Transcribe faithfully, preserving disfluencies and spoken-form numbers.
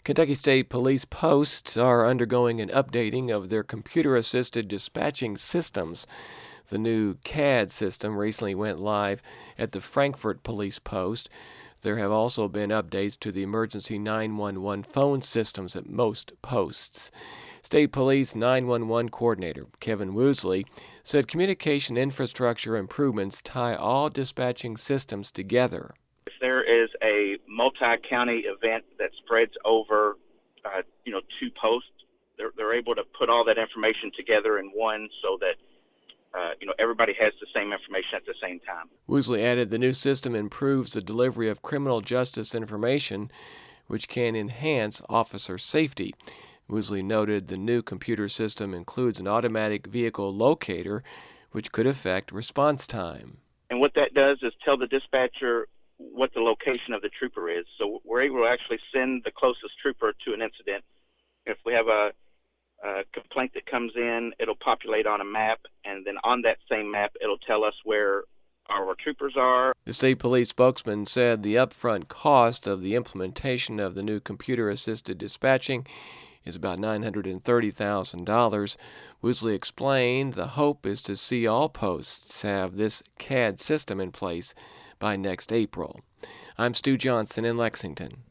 Kentucky State Police posts are undergoing an updating of their computer-assisted dispatching systems. The new C A D system recently went live at the Frankfort Police Post. There have also been updates to the emergency nine one one phone systems at most posts. State Police nine one one Coordinator Kevin Woosley said communication infrastructure improvements tie all dispatching systems together. If there is a multi-county event that spreads over, uh, you know, two posts, they're, they're able to put all that information together in one so that, uh, you know, everybody has the same information at the same time. Woosley added the new system improves the delivery of criminal justice information, which can enhance officer safety. Woosley noted the new computer system includes an automatic vehicle locator, which could affect response time. And what that does is tell the dispatcher what the location of the trooper is. So we're able to actually send the closest trooper to an incident. If we have a, a complaint that comes in, it'll populate on a map, and then on that same map, it'll tell us where our troopers are. The state police spokesman said the upfront cost of the implementation of the new computer-assisted dispatching is about nine hundred thirty thousand dollars. Woosley explained the hope is to see all posts have this C A D system in place by next April. I'm Stu Johnson in Lexington.